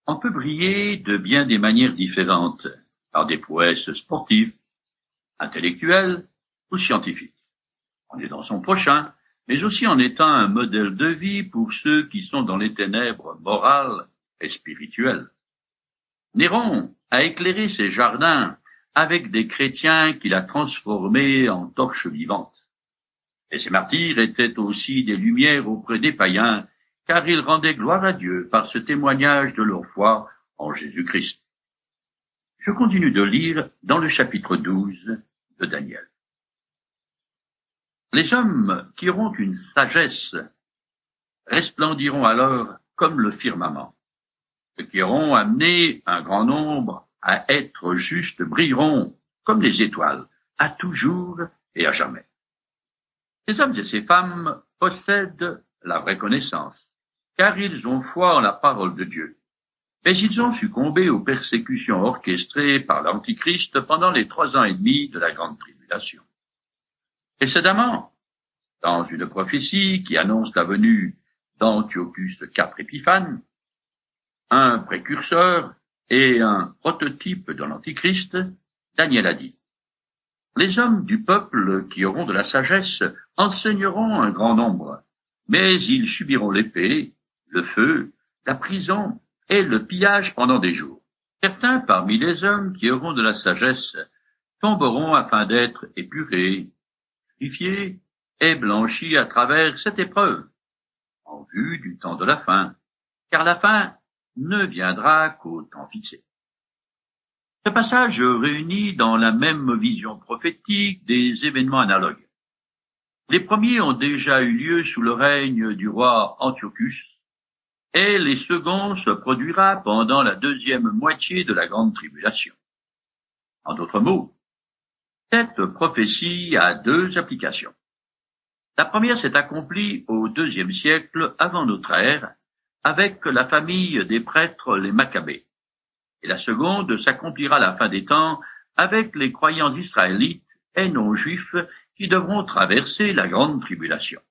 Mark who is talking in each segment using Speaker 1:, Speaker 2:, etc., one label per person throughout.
Speaker 1: On peut briller de bien des manières différentes, par des prouesses sportives, intellectuelles ou scientifiques. En aidant son prochain, mais aussi en étant un modèle de vie pour ceux qui sont dans les ténèbres morales et spirituelles. Néron a éclairé ses jardins avec des chrétiens qu'il a transformés en torches vivantes. Et ces martyrs étaient aussi des lumières auprès des païens, car ils rendaient gloire à Dieu par ce témoignage de leur foi en Jésus-Christ. Je continue de lire dans le chapitre 12 de Daniel. Les hommes qui auront une sagesse resplendiront alors comme le firmament. Ceux qui auront amené un grand nombre à être justes brilleront comme les étoiles, à toujours et à jamais. Ces hommes et ces femmes possèdent la vraie connaissance, car ils ont foi en la parole de Dieu. Mais ils ont succombé aux persécutions orchestrées par l'Antichrist pendant les 3 ans et demi de la Grande Tribulation. Précédemment, dans une prophétie qui annonce la venue d'Antiochus IV Épiphane, un précurseur et un prototype de l'Antichrist, Daniel a dit: les hommes du peuple qui auront de la sagesse enseigneront un grand nombre, mais ils subiront l'épée, le feu, la prison et le pillage pendant des jours. Certains parmi les hommes qui auront de la sagesse tomberont afin d'être épurés, purifiés et blanchis à travers cette épreuve, en vue du temps de la fin, car la fin ne viendra qu'au temps fixé. Ce passage réunit dans la même vision prophétique des événements analogues. Les premiers ont déjà eu lieu sous le règne du roi Antiochus, et les seconds se produira pendant la deuxième moitié de la Grande Tribulation. En d'autres mots, cette prophétie a 2 applications. La première s'est accomplie au IIe siècle avant notre ère, avec la famille des prêtres les Maccabées. Et la seconde s'accomplira à la fin des temps avec les croyants israélites et non-juifs qui devront traverser la Grande Tribulation.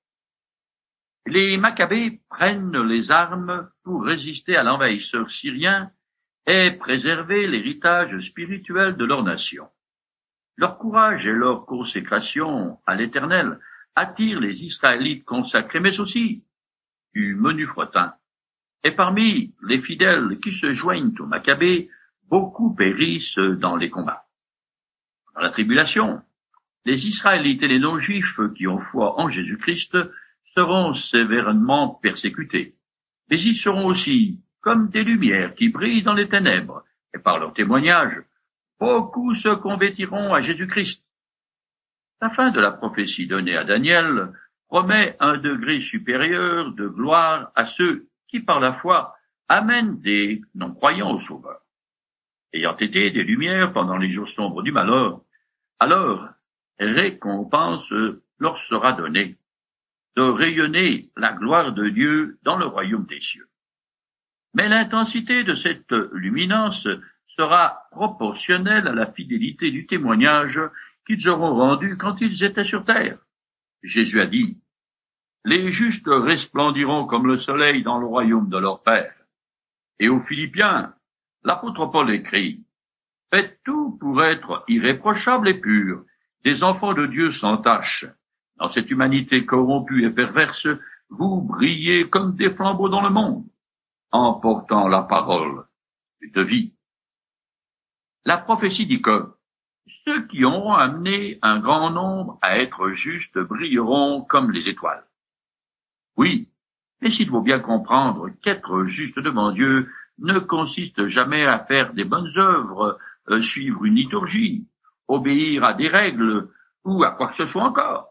Speaker 1: Les Maccabées prennent les armes pour résister à l'envahisseur syrien et préserver l'héritage spirituel de leur nation. Leur courage et leur consécration à l'Éternel attirent les Israélites consacrés, mais aussi du menu fretin. Et parmi les fidèles qui se joignent aux Maccabées, beaucoup périssent dans les combats. Dans la tribulation, les Israélites et les non-juifs qui ont foi en Jésus-Christ seront sévèrement persécutés. Mais ils seront aussi comme des lumières qui brillent dans les ténèbres, et par leur témoignage, beaucoup se convertiront à Jésus-Christ. La fin de la prophétie donnée à Daniel promet un degré supérieur de gloire à ceux qui, par la foi, amènent des non-croyants au Sauveur. Ayant été des lumières pendant les jours sombres du malheur, alors récompense leur sera donnée de rayonner la gloire de Dieu dans le royaume des cieux. Mais l'intensité de cette luminance sera proportionnelle à la fidélité du témoignage qu'ils auront rendu quand ils étaient sur terre. Jésus a dit: les justes resplendiront comme le soleil dans le royaume de leur Père. Et aux Philippiens, l'apôtre Paul écrit: faites tout pour être irréprochables et purs, des enfants de Dieu sans tache. Dans cette humanité corrompue et perverse, vous brillez comme des flambeaux dans le monde, en portant la parole de vie. La prophétie dit que ceux qui auront amené un grand nombre à être justes brilleront comme les étoiles. Oui, mais il faut bien comprendre qu'être juste devant Dieu ne consiste jamais à faire des bonnes œuvres, suivre une liturgie, obéir à des règles ou à quoi que ce soit encore.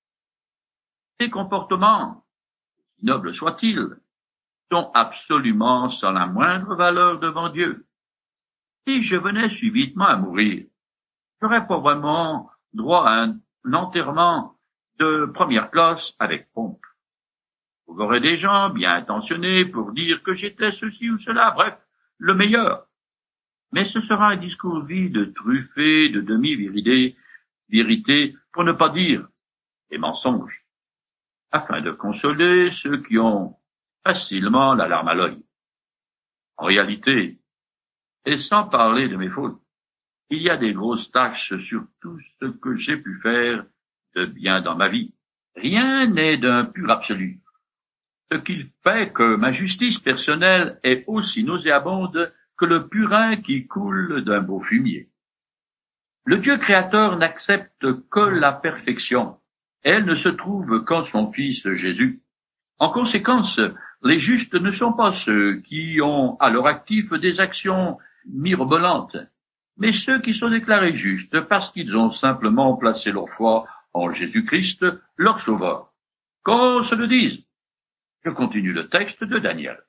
Speaker 1: Ces comportements, nobles soient-ils, sont absolument sans la moindre valeur devant Dieu. Si je venais subitement à mourir, j'aurais probablement droit à un enterrement de première classe avec pompe. Vous aurez des gens bien intentionnés pour dire que j'étais ceci ou cela, bref, le meilleur. Mais ce sera un discours vide, truffé de demi-vérités, pour ne pas dire des mensonges, afin de consoler ceux qui ont facilement la larme à l'œil. En réalité, et sans parler de mes fautes, il y a des grosses taches sur tout ce que j'ai pu faire de bien dans ma vie. Rien n'est d'un pur absolu, ce qui fait que ma justice personnelle est aussi nauséabonde que le purin qui coule d'un beau fumier. Le Dieu créateur n'accepte que la perfection. Elle ne se trouve qu'en son Fils Jésus. En conséquence, les justes ne sont pas ceux qui ont à leur actif des actions mirobolantes, mais ceux qui sont déclarés justes parce qu'ils ont simplement placé leur foi en Jésus-Christ, leur Sauveur. Qu'on se le dise. Je continue le texte de Daniel.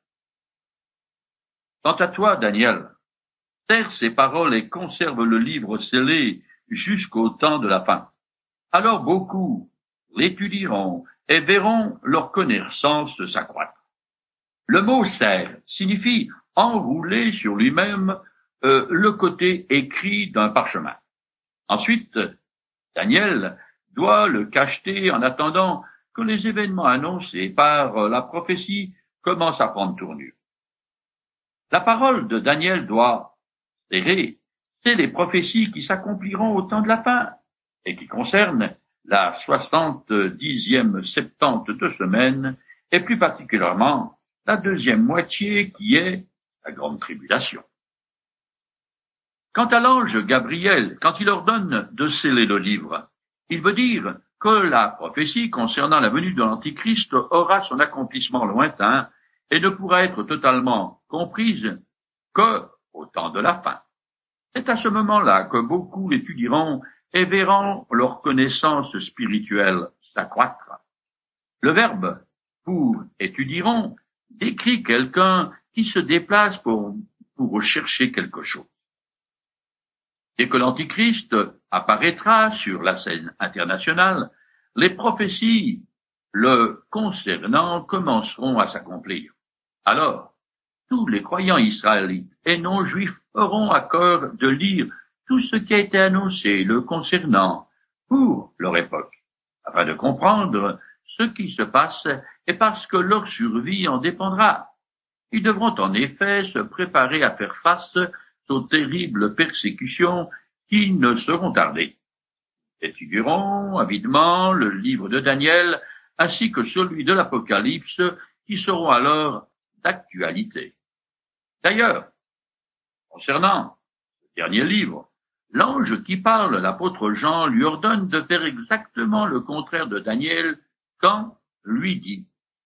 Speaker 1: Quant à toi, Daniel, serre ces paroles et conserve le livre scellé jusqu'au temps de la fin. Alors beaucoup l'étudieront et verront leur connaissance s'accroître. Le mot serre signifie enrouler sur lui-même le côté écrit d'un parchemin. Ensuite, Daniel doit le cacheter en attendant que les événements annoncés par la prophétie commencent à prendre tournure. La parole de Daniel doit serrer, c'est les prophéties qui s'accompliront au temps de la fin et qui concernent la 70e septante de semaine et plus particulièrement la deuxième moitié qui est la grande tribulation. Quant à l'ange Gabriel, quand il ordonne de sceller le livre, il veut dire que la prophétie concernant la venue de l'Antichrist aura son accomplissement lointain et ne pourra être totalement comprise que au temps de la fin. C'est à ce moment-là que beaucoup l'étudieront et verront leur connaissance spirituelle s'accroître. Le verbe pour étudieront décrit quelqu'un qui se déplace pour rechercher quelque chose. Dès que l'Antichrist apparaîtra sur la scène internationale, les prophéties le concernant commenceront à s'accomplir. Alors, tous les croyants israélites et non-juifs auront à cœur de lire tout ce qui a été annoncé le concernant pour leur époque, afin de comprendre ce qui se passe et parce que leur survie en dépendra. Ils devront en effet se préparer à faire face aux terribles persécutions qui ne seront tardées. Étudieront avidement le livre de Daniel ainsi que celui de l'Apocalypse qui seront alors d'actualité. D'ailleurs, concernant ce dernier livre, l'ange qui parle, l'apôtre Jean, lui ordonne de faire exactement le contraire de Daniel quand lui dit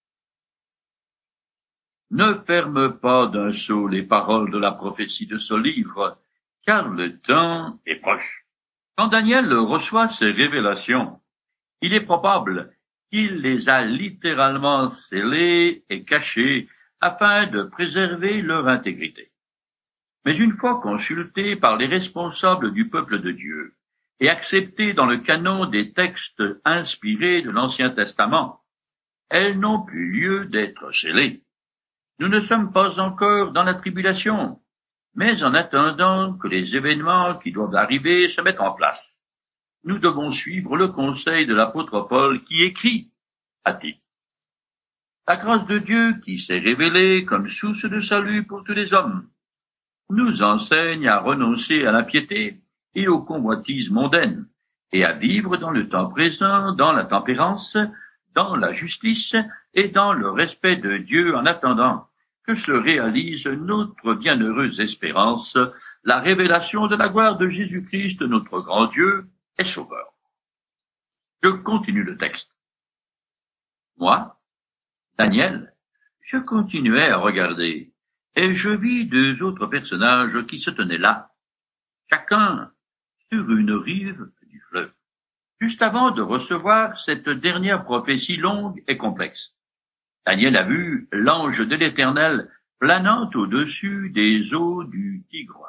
Speaker 1: « Ne ferme pas d'un sceau les paroles de la prophétie de ce livre, car le temps est proche. » Quand Daniel reçoit ces révélations, il est probable qu'il les a littéralement scellées et cachées afin de préserver leur intégrité. Mais une fois consultées par les responsables du peuple de Dieu et acceptées dans le canon des textes inspirés de l'Ancien Testament, elles n'ont plus lieu d'être scellées. Nous ne sommes pas encore dans la tribulation, mais en attendant que les événements qui doivent arriver se mettent en place, nous devons suivre le conseil de l'apôtre Paul qui écrit à Tite. La grâce de Dieu qui s'est révélée comme source de salut pour tous les hommes nous enseigne à renoncer à l'impiété et aux convoitises mondaines et à vivre dans le temps présent, dans la tempérance, dans la justice et dans le respect de Dieu en attendant que se réalise notre bienheureuse espérance, la révélation de la gloire de Jésus-Christ, notre grand Dieu et Sauveur. Je continue le texte. Moi, Daniel, je continuais à regarder, et je vis deux autres personnages qui se tenaient là, chacun sur une rive du fleuve, juste avant de recevoir cette dernière prophétie longue et complexe. Daniel a vu l'ange de l'Éternel planant au-dessus des eaux du Tigre.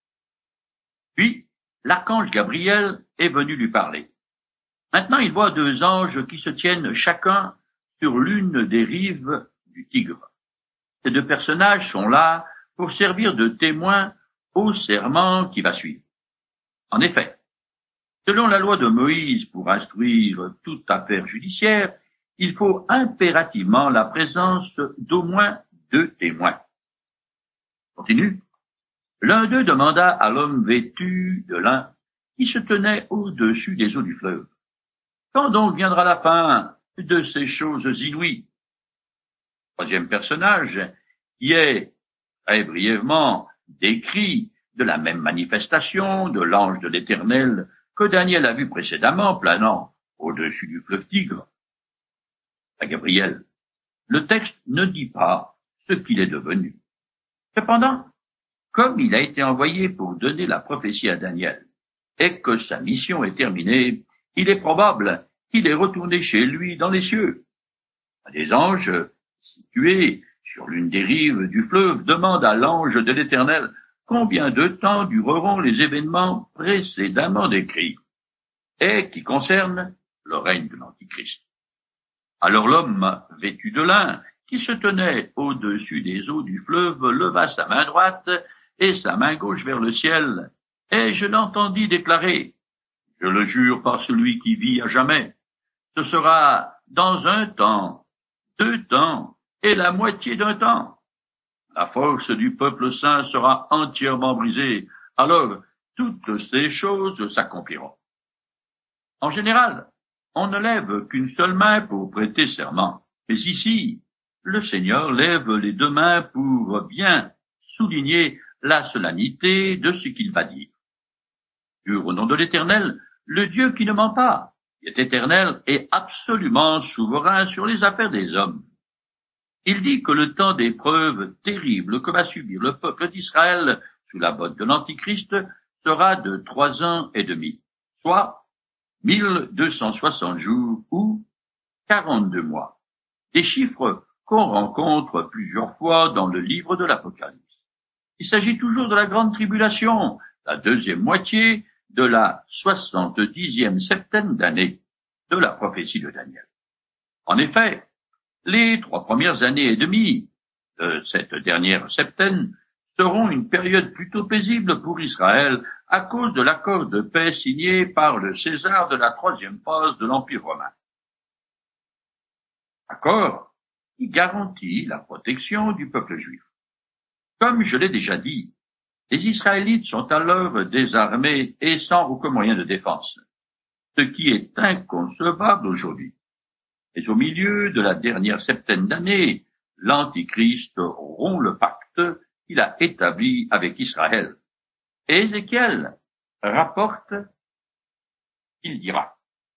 Speaker 1: Puis, l'archange Gabriel est venu lui parler. Maintenant, il voit deux anges qui se tiennent chacun sur l'une des rives du Tigre. Ces deux personnages sont là pour servir de témoins au serment qui va suivre. En effet, selon la loi de Moïse pour instruire toute affaire judiciaire, il faut impérativement la présence d'au moins deux témoins. Continue. L'un d'eux demanda à l'homme vêtu de lin qui se tenait au-dessus des eaux du fleuve: quand donc viendra la fin de ces choses inouïes? Troisième personnage, qui est très brièvement décrit de la même manifestation de l'ange de l'Éternel que Daniel a vu précédemment planant au-dessus du fleuve Tigre. À Gabriel, le texte ne dit pas ce qu'il est devenu. Cependant, comme il a été envoyé pour donner la prophétie à Daniel, et que sa mission est terminée, il est probable qu'il est retourné chez lui dans les cieux. Un des anges, situé sur l'une des rives du fleuve, demande à l'ange de l'Éternel combien de temps dureront les événements précédemment décrits, et qui concernent le règne de l'Antichrist. Alors l'homme vêtu de lin, qui se tenait au-dessus des eaux du fleuve, leva sa main droite et sa main gauche vers le ciel, et je l'entendis déclarer: je le jure par celui qui vit à jamais, ce sera dans un temps, 2 temps et la moitié d'un temps. La force du peuple saint sera entièrement brisée, alors toutes ces choses s'accompliront. En général, on ne lève qu'une seule main pour prêter serment, mais ici, le Seigneur lève les 2 mains pour bien souligner la solennité de ce qu'il va dire. Jure au nom de l'Éternel, le Dieu qui ne ment pas, qui est éternel et absolument souverain sur les affaires des hommes. Il dit que le temps d'épreuve terrible que va subir le peuple d'Israël sous la botte de l'Antichrist sera de 3 ans et demi, soit 1260 jours ou 42 mois. Des chiffres qu'on rencontre plusieurs fois dans le livre de l'Apocalypse. Il s'agit toujours de la grande tribulation, la deuxième moitié de la 70e septaine d'année de la prophétie de Daniel. En effet, les 3 premières années et demie de cette dernière septaine seront une période plutôt paisible pour Israël à cause de l'accord de paix signé par le César de la 3e phase de l'Empire romain. Accord qui garantit la protection du peuple juif. Comme je l'ai déjà dit, les Israélites sont alors désarmés et sans aucun moyen de défense, ce qui est inconcevable aujourd'hui. Mais au milieu de la dernière septaine d'années, l'Antichrist rompt le pacte qu'il a établi avec Israël. Et Ézéchiel rapporte qu'il dira: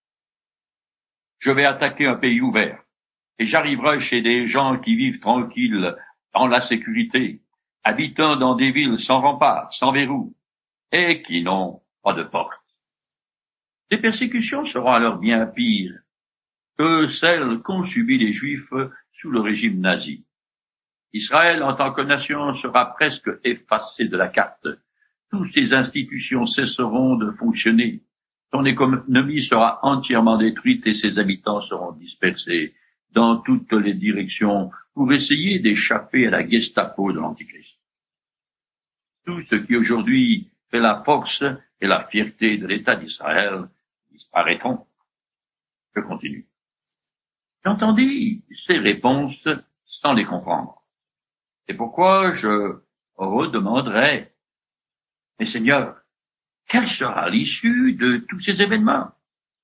Speaker 1: je vais attaquer un pays ouvert, et j'arriverai chez des gens qui vivent tranquilles dans la sécurité, habitant dans des villes sans remparts, sans verrous, et qui n'ont pas de porte. Les persécutions seront alors bien pires que celles qu'ont subies les Juifs sous le régime nazi. Israël, en tant que nation, sera presque effacé de la carte. Toutes ses institutions cesseront de fonctionner. Son économie sera entièrement détruite et ses habitants seront dispersés dans toutes les directions pour essayer d'échapper à la Gestapo de l'Antichrist. Tout ce qui aujourd'hui fait la force et la fierté de l'État d'Israël disparaîtront. Je continue. J'entendis ces réponses sans les comprendre. C'est pourquoi je redemanderai: mais Seigneur, quelle sera l'issue de tous ces événements?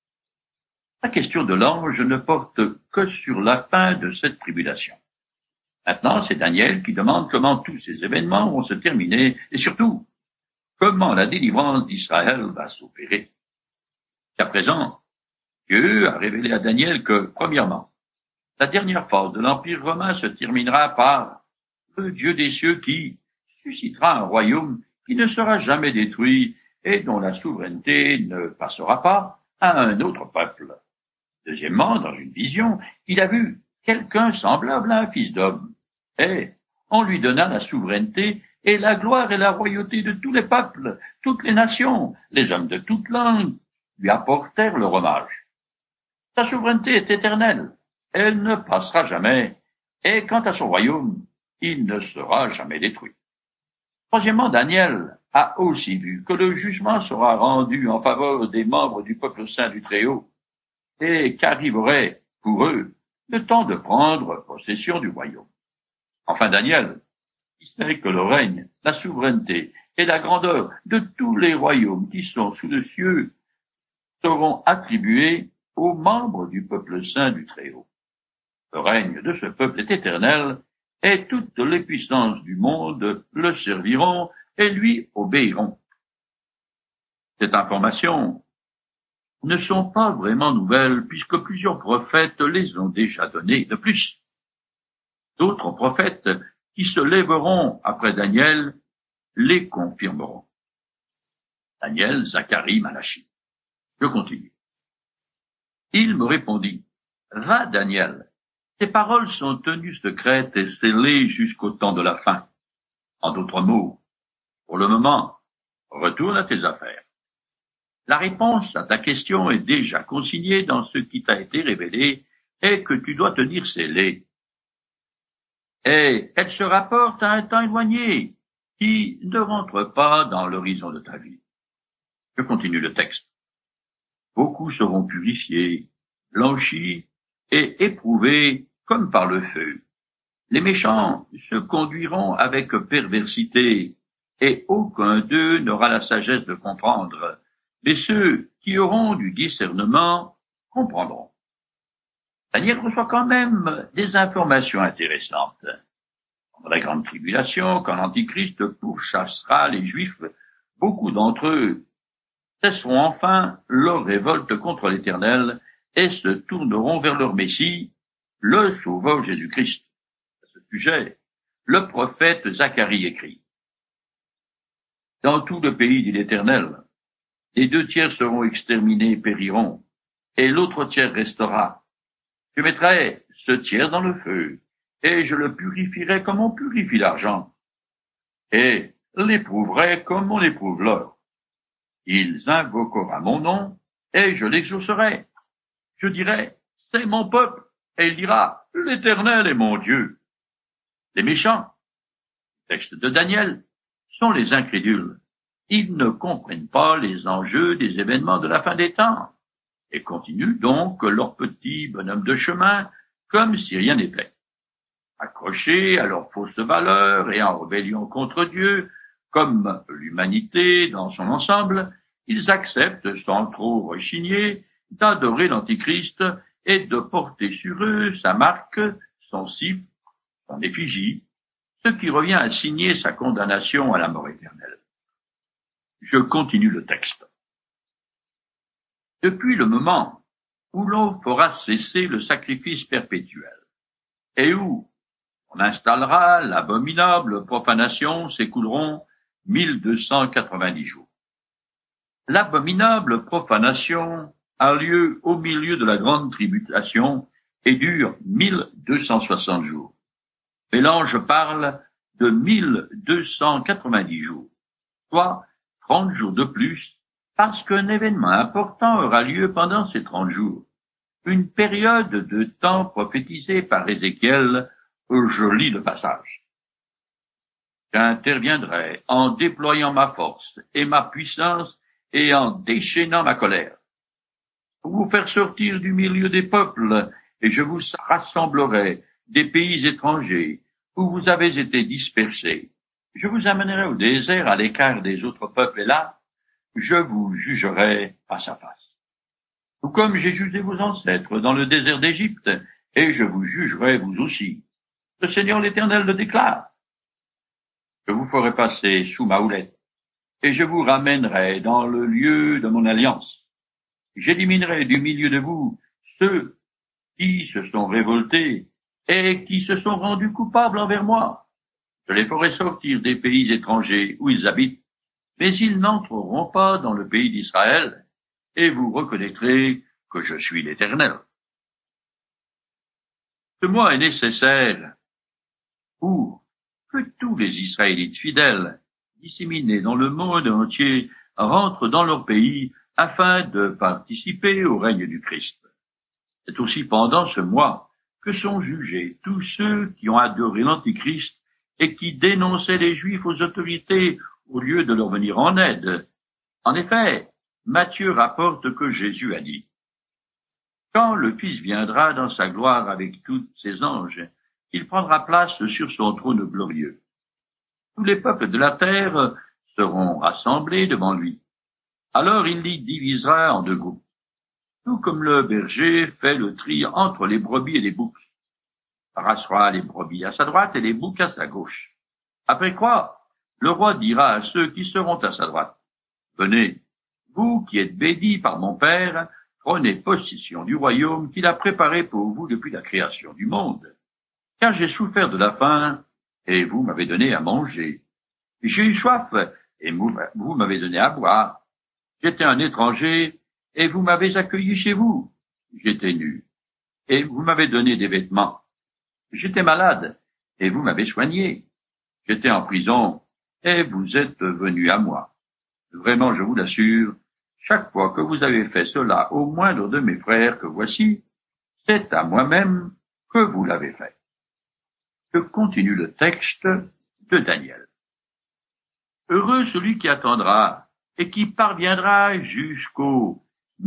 Speaker 1: La question de l'ange ne porte que sur la fin de cette tribulation. Maintenant, c'est Daniel qui demande comment tous ces événements vont se terminer et surtout, comment la délivrance d'Israël va s'opérer. Qu'à présent, Dieu a révélé à Daniel que, premièrement, la dernière phase de l'Empire romain se terminera par le Dieu des cieux qui suscitera un royaume qui ne sera jamais détruit et dont la souveraineté ne passera pas à un autre peuple. Deuxièmement, dans une vision, il a vu quelqu'un semblable à un fils d'homme, et on lui donna la souveraineté et la gloire et la royauté de tous les peuples, toutes les nations, les hommes de toutes langues lui apportèrent leur hommage. Sa souveraineté est éternelle, elle ne passera jamais, et quant à son royaume, il ne sera jamais détruit. Troisièmement, Daniel a aussi vu que le jugement sera rendu en faveur des membres du peuple saint du Très-Haut, et qu'arriverait pour eux le temps de prendre possession du royaume. Enfin, Daniel qui sait que le règne, la souveraineté et la grandeur de tous les royaumes qui sont sous le cieux seront attribués aux membres du peuple saint du Très-Haut. Le règne de ce peuple est éternel, et toutes les puissances du monde le serviront et lui obéiront. Cette information ne sont pas vraiment nouvelles puisque plusieurs prophètes les ont déjà données. De plus, d'autres prophètes qui se lèveront après Daniel les confirmeront. Daniel, Zacharie, Malachie. Je continue. Il me répondit, « Va, Daniel, tes paroles sont tenues secrètes et scellées jusqu'au temps de la fin. En d'autres mots, pour le moment, retourne à tes affaires. La réponse à ta question est déjà consignée dans ce qui t'a été révélé et que tu dois tenir scellé. Et elle se rapporte à un temps éloigné qui ne rentre pas dans l'horizon de ta vie. » Je continue le texte. Beaucoup seront purifiés, blanchis et éprouvés comme par le feu. Les méchants se conduiront avec perversité, et aucun d'eux n'aura la sagesse de comprendre, mais ceux qui auront du discernement comprendront. Daniel reçoit quand même des informations intéressantes. Pendant la grande tribulation, quand l'Antichrist pourchassera les Juifs, beaucoup d'entre eux cesseront enfin leur révolte contre l'Éternel et se tourneront vers leur Messie, le Sauveur Jésus-Christ. À ce sujet, le prophète Zacharie écrit, « Dans tout le pays, dit l'Éternel, les 2 tiers seront exterminés et périront, et l'autre tiers restera. Je mettrai ce tiers dans le feu, et je le purifierai comme on purifie l'argent, et l'éprouverai comme on éprouve l'or. Il invoquera mon nom, et je l'exaucerai. Je dirai, c'est mon peuple, et il dira, l'Éternel est mon Dieu. » Les méchants, texte de Daniel, sont les incrédules. Ils ne comprennent pas les enjeux des événements de la fin des temps, et continuent donc leur petit bonhomme de chemin comme si rien n'était. Accrochés à leurs fausses valeurs et en rébellion contre Dieu, comme l'humanité dans son ensemble, ils acceptent sans trop rechigner d'adorer l'Antichrist et de porter sur eux sa marque, son signe, son effigie, ce qui revient à signer sa condamnation à la mort éternelle. Je continue le texte. Depuis le moment où l'on fera cesser le sacrifice perpétuel et où on installera l'abominable profanation, s'écouleront 1290 jours. L'abominable profanation a lieu au milieu de la grande tribulation et dure 1260 jours. Mais l'ange parle de 1290 jours, soit 30 jours de plus, parce qu'un événement important aura lieu pendant ces 30 jours, une période de temps prophétisée par Ézéchiel. Je lis le passage. J'interviendrai en déployant ma force et ma puissance et en déchaînant ma colère, pour vous faire sortir du milieu des peuples, et je vous rassemblerai des pays étrangers où vous avez été dispersés. Je vous amènerai au désert à l'écart des autres peuples, et là, je vous jugerai face à face. Tout comme j'ai jugé vos ancêtres dans le désert d'Égypte, et je vous jugerai vous aussi. Le Seigneur l'Éternel le déclare. Je vous ferai passer sous ma houlette, et je vous ramènerai dans le lieu de mon alliance. J'éliminerai du milieu de vous ceux qui se sont révoltés et qui se sont rendus coupables envers moi. Je les ferai sortir des pays étrangers où ils habitent, mais ils n'entreront pas dans le pays d'Israël, et vous reconnaîtrez que je suis l'Éternel. Ce mois est nécessaire pour que tous les Israélites fidèles, disséminés dans le monde entier, rentrent dans leur pays afin de participer au règne du Christ. C'est aussi pendant ce mois que sont jugés tous ceux qui ont adoré l'Antichrist et qui dénonçaient les Juifs aux autorités au lieu de leur venir en aide. En effet, Matthieu rapporte que Jésus a dit, « Quand le Fils viendra dans sa gloire avec tous ses anges, il prendra place sur son trône glorieux. tous les peuples de la terre seront rassemblés devant lui. Alors il les divisera en deux groupes, tout comme le berger fait le tri entre les brebis et les boucs. Rassera les brebis à sa droite et les boucs à sa gauche. Après quoi, le roi dira à ceux qui seront à sa droite, venez, vous qui êtes bénis par mon Père, prenez possession du royaume qu'il a préparé pour vous depuis la création du monde. Car j'ai souffert de la faim, et vous m'avez donné à manger. J'ai eu soif, et vous m'avez donné à boire. J'étais un étranger, et vous m'avez accueilli chez vous. J'étais nu, et vous m'avez donné des vêtements. J'étais malade, et vous m'avez soigné. J'étais en prison, et vous êtes venus à moi. Vraiment, je vous l'assure, chaque fois que vous avez fait cela au moindre de mes frères que voici, c'est à moi-même que vous l'avez fait. Que continue le texte de Daniel. Heureux celui qui attendra et qui parviendra jusqu'au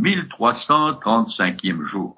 Speaker 1: 1335e jour.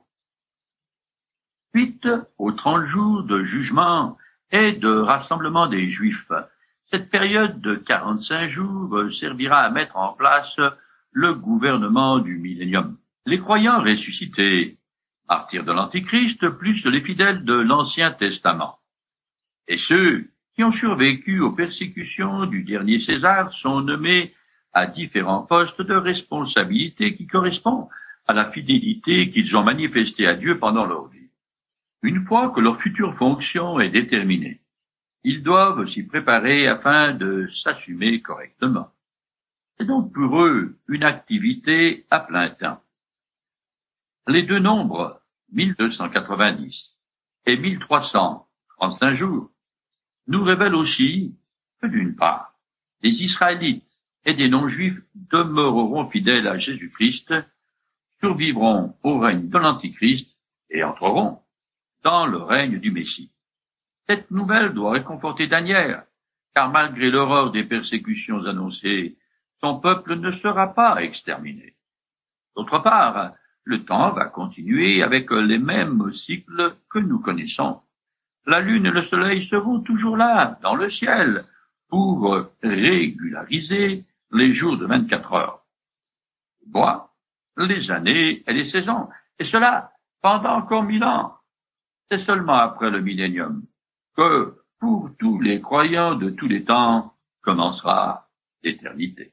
Speaker 1: Suite aux 30 jours de jugement et de rassemblement des Juifs, cette période de 45 jours servira à mettre en place le gouvernement du millénium. Les croyants ressuscités, martyrs de l'Antichrist, plus les fidèles de l'Ancien Testament. Et ceux qui ont survécu aux persécutions du dernier César sont nommés à différents postes de responsabilité qui correspondent à la fidélité qu'ils ont manifestée à Dieu pendant leur vie. Une fois que leur future fonction est déterminée, ils doivent s'y préparer afin de s'assumer correctement. C'est donc pour eux une activité à plein temps. Les deux nombres, 1290 et 1335 jours, nous révèlent aussi que d'une part, les Israélites et des non-juifs demeureront fidèles à Jésus-Christ, survivront au règne de l'Antichrist et entreront dans le règne du Messie. Cette nouvelle doit réconforter Daniel, car malgré l'horreur des persécutions annoncées, son peuple ne sera pas exterminé. D'autre part, le temps va continuer avec les mêmes cycles que nous connaissons. La lune et le soleil seront toujours là, dans le ciel, pour régulariser les jours de 24 heures. Moi, les années et les saisons, et cela pendant encore 1000 ans. C'est seulement après le millénium que, pour tous les croyants de tous les temps, commencera l'éternité.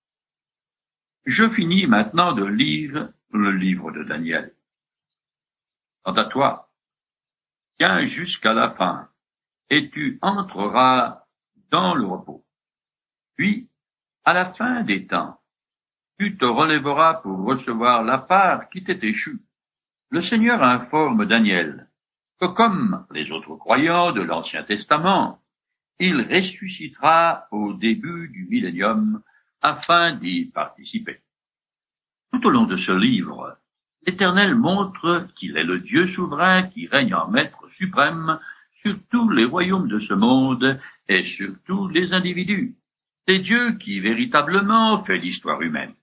Speaker 1: Je finis maintenant de lire le livre de Daniel. Quant à toi, tiens jusqu'à la fin, et tu entreras dans le repos. Puis, à la fin des temps, tu te relèveras pour recevoir la part qui t'est échue. Le Seigneur informe Daniel que comme les autres croyants de l'Ancien Testament, il ressuscitera au début du millénium afin d'y participer. Tout au long de ce livre, l'Éternel montre qu'il est le Dieu souverain qui règne en maître suprême sur tous les royaumes de ce monde et sur tous les individus. C'est Dieu qui véritablement fait l'histoire humaine.